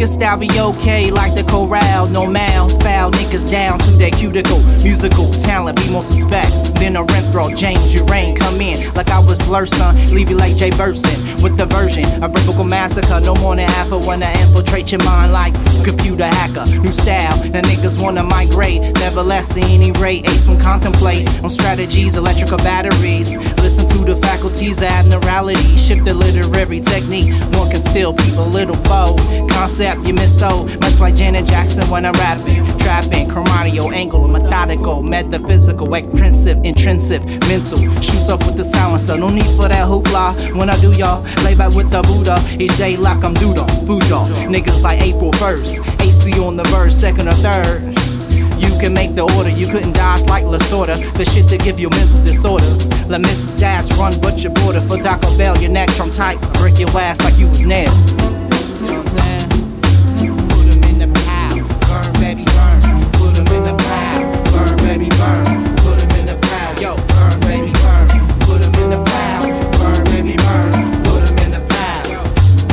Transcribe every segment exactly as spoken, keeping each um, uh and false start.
Niggas style be okay like the corral. No mal, foul niggas down to their cuticle. Musical talent, be more suspect. Then a Renthro, James Urain come in like I was Lurson. Leave you like Jay Burson with the version of biblical massacre. No more than half of when I infiltrate your mind like computer hacker. New style, the niggas wanna migrate. Nevertheless, at any rate, ace when contemplate on strategies, electrical batteries. Listen to the faculties of abnormality. Shift the literary technique. One can still peep a little bold. Concept you miss so much like Janet Jackson when I'm rapping. Trapping, chromadio, angle, methodical, metaphysical, extrinsic, intrinsic, mental. Shoots off with the silencer. No need for that hoopla. When I do y'all, lay back with the Buddha. Each day like I'm Duda, food y'all. Niggas like April first. H B on the verse, second or third. You can make the order, you couldn't dodge like Lasorda. The shit to give you mental disorder. Let Missus Dash run but your border. For Taco Bell, your neck from tight. Break your ass like you was nailed. You know what I'm saying? Put him in the pile, burn baby burn. Put him in the pile, burn baby burn. Put him in the pile, yo, burn baby burn. Put him in the pile, burn baby burn. Put him in the pile.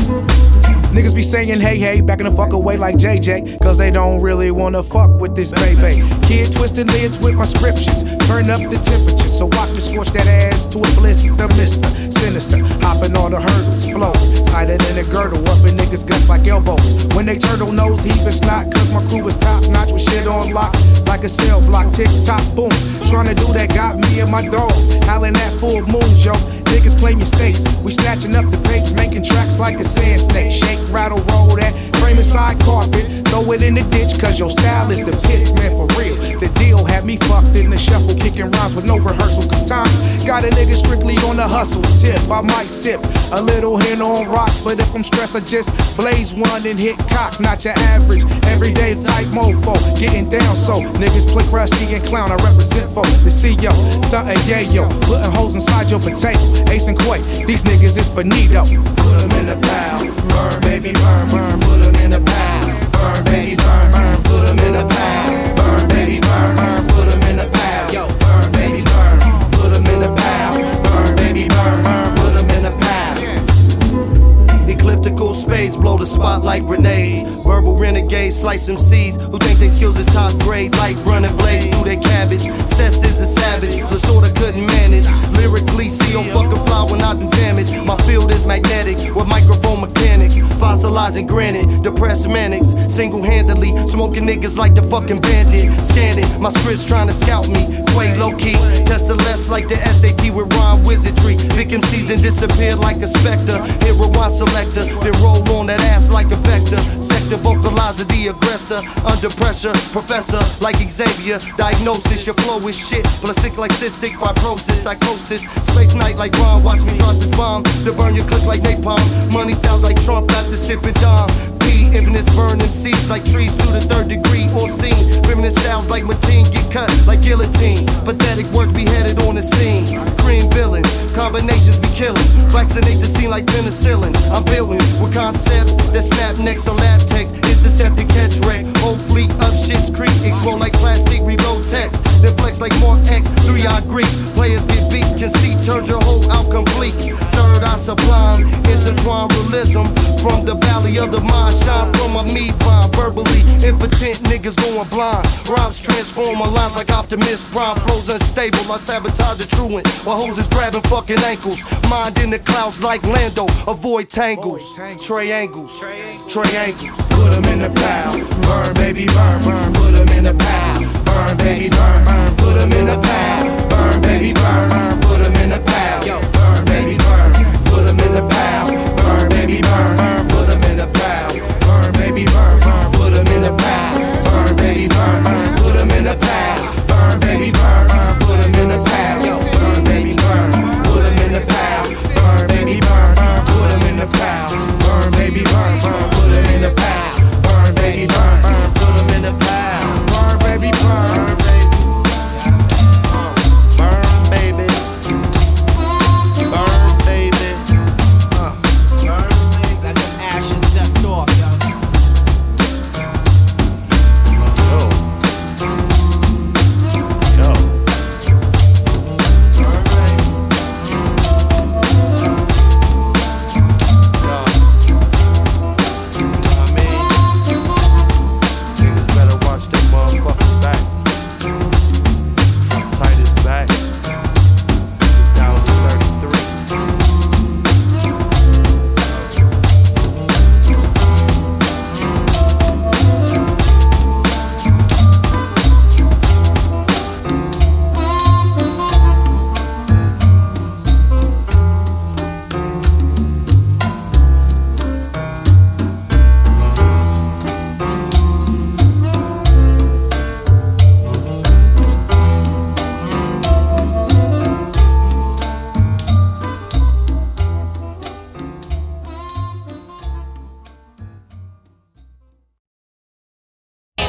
Niggas be saying hey hey, backing the fuck away like J J, cause they don't really wanna fuck with this baby. Kid twisting lids with my scriptures, turn up the temperature so I can scorch that ass to a blister. Mister Sinister, hopping all the hurdles, flows tighter than a girdle, up in niggas' guts like elbows. When they turtle nose, heaving snot, cause my crew is top notch with shit on lock, like a cell block, tick tock, boom. Trying to do that got me and my dogs, howling at full moon, yo. Niggas claim your stakes, we snatching up the papes, making tracks like a sand snake. Shake, rattle, roll that, frame inside carpet, throw it in the ditch, cause your style is the pits, man, for real. The deal had me fucked in the shuffle, kicking rhymes with no rehearsal, cause times got a nigga strictly on the hustle tip. I might sip a little hint on rocks, but if I'm stressed, I just blaze one and hit cock. Not your average, everyday type mofo, getting down so niggas play crusty and clown. I represent for the C E O, something yayo, putting holes inside your potato. Ace and Quay, these niggas is finito. Put them in the pile, burn baby burn, burn. Put them in the pile, burn baby burn, burn. Put them in the pile, burn baby burn, burn. Put them in the pile, yo, burn baby burn. Put them in the pile, burn baby burn, burn. Put them in the pile. Ecliptical spades blow the spot like grenades. Verbal renegades slice them seeds who think they skills is top grade, like running blades through their cabbage. Cess is a savage, the sorta couldn't manage. Lyrically, see on fucking fly when I do damage. My field is magnetic with microphone mechanics, fossilizing granite, depressed manics. Single-handedly smoking niggas like the fucking bandit. Scanning my scripts trying to scout me. Way low-key, test the less like the S A T with rhyme wizardry. Vic M Cs then disappear like a specter. Hit rewind selector, then roll on that ass like a vector. Sector vocalizer, the aggressor. Under pressure, professor like Xavier. Diagnosis, your flow is shit. Plus sick like cystic fibrosis, psychosis. Space night like Ron, watch me drop this bomb. To burn your click like napalm. Money styles like Trump after sipping Dom. P, infamous burn them seeds like trees to the third degree on scene. Feminist styles like Mateen get cut like guillotine. Pathetic words beheaded on the scene. Cream villain, combinations be killing. Vaccinate the scene like penicillin. I'm building with concepts that snap next to lab text. Intercept and catch wreck. Whole fleet up shit's creek. Explode like plastic, reload text. Then flex like Mark X, three eye Greek. Players get beat, conceit turns your whole out complete. Third eye sublime, intertwined realism. From the valley of the mind, shine from a meat vine. Verbally impotent niggas going blind. Rhymes transform my lines like Optimus Prime. Flows unstable, I sabotage the truant while hoes is grabbing fucking ankles. Mind in the clouds like Lando, avoid tangles. Triangles, triangles. Put them in the pile, burn baby burn, burn. Put them in the pile, burn baby burn, burn. Put them in the pile, burn baby burn, burn. Put them in the pile, yo, burn baby burn. Put them in the pile, burn baby burn, burn. Put them in the pile, burn baby burn, burn. Put them in the pile, burn baby burn, burn. Put them in the pile, burn baby burn, burn. Put them in the pile, yo, burn baby burn. Put them in the pile, burn baby burn, burn. Put them in the pile, burn baby burn, burn. Put them in the pile, burn baby burn, burn. Put them in the pile, burn baby burn, burn baby, burn baby.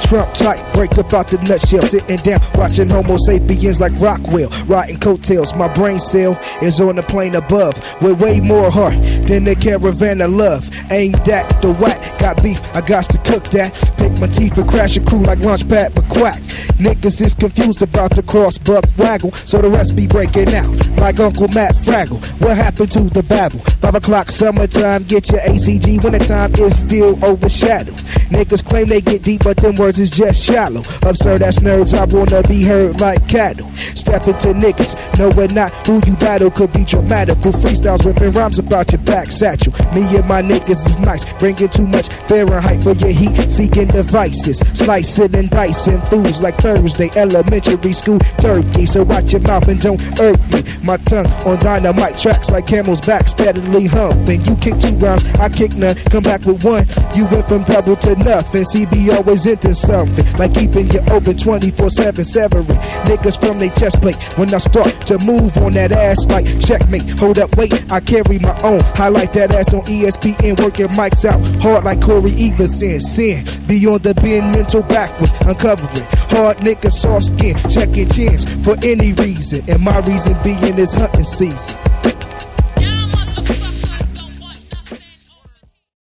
Trump tight, break up out the nutshell. Sitting down, watching Homo sapiens like Rockwell. Riding coattails, my brain cell is on the plane above. With way more heart than the caravan of love. Aimed at the whack, got beef, I got to cook that. Pick my teeth and crash a crew like Launchpad but quack. Niggas is confused about the cross buck waggle, so the rest be breaking out like Uncle Matt Fraggle. What happened to the babble? Five o'clock summertime, get your A C G when the time is still overshadowed. Niggas claim they get deep, but them words is just shallow. Absurd ass nerds, I wanna be heard like cattle. Step into niggas, no we're not who you battle. Could be dramatical freestyles, ripping rhymes about your back satchel. Me and my niggas is nice, bringing too much Fahrenheit for your heat, seeking devices, slicing and dicing fools like Thursday elementary school turkey. So watch your mouth and don't irk me. My tongue on dynamite tracks like camel's back, steadily humping. You kick two rounds, I kick none, come back with one. You went from double to nothing. C B always into something, like keeping you open twenty-four seven, severing niggas from their chest plate. When I start to move on that ass like checkmate. Hold up, wait, I carry my own. Highlight that ass on E S P N, working mics out hard like Corey Everson. Sin beyond the bin, mental backwards, uncovering hard niggas, soft skin, checking chins for any reason. And my reason being is hunting season.